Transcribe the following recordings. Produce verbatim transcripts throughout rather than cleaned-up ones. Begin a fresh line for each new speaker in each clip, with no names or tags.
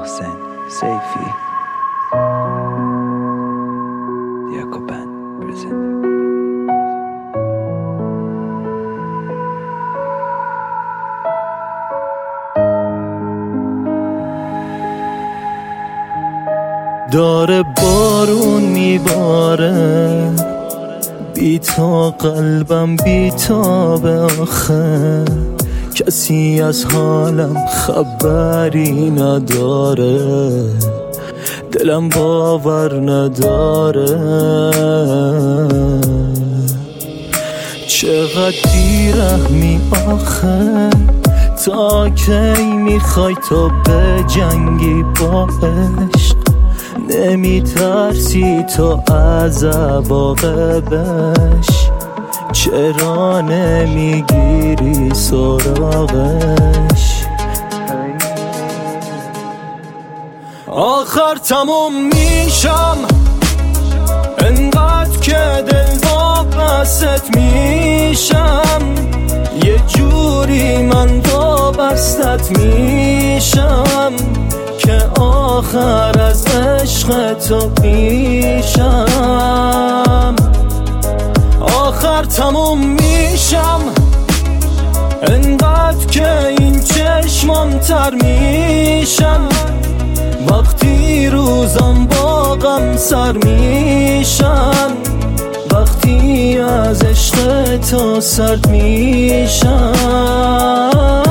محسن سیفی Diaco Band present.
داره بارون میباره بی تا قلبم بی تا به آخه کسی از حالم خبری نداره دلم باور نداره چقدر بیرحمی آخه تا کی میخوای تو به جنگی با عشق نمی ترسی تو از عواقبش چرا نمیگیری سراغش آخر تموم میشم انقدر که دل وابست میشم یه جوری من وابستت میشم که آخر از عشق تو پیشم آخر تموم میشم انقدر که این چشمم تر میشن وقتی روزم با غم سر میشن وقتی از عشق تو سرد میشن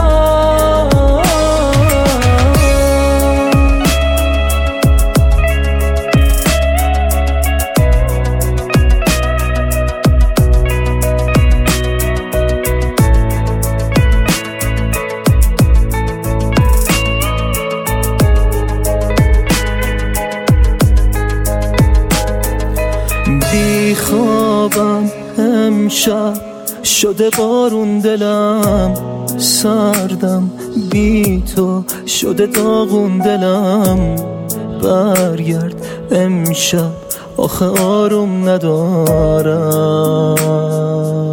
بی خوابم امشب شده بارون دلم سردم بی تو شده داغون دلم برگرد امشب آخه آروم ندارم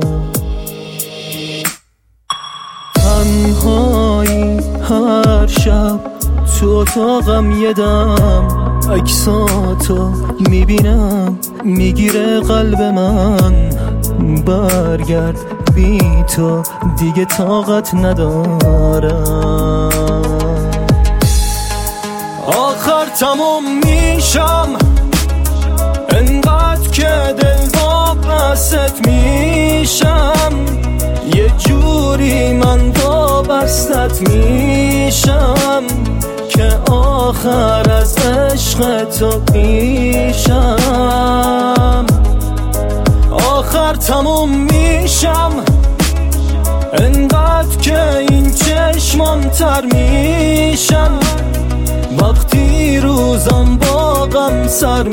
تنهایی هر شب تو اتاقم یه دم عکساتو میبینم میگیره قلب من برگرد بی تو دیگه طاقت ندارم آخر تموم میشم انقدر که دل وابست میشم یه جوری من وابستت میشم که آخر از عشق تو پیشم آخر تموم میشم انقدر که این چشمم تر میشن وقتی روزم با غم سر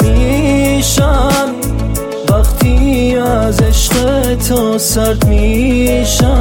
میشن وقتی از عشق تو سرد میشن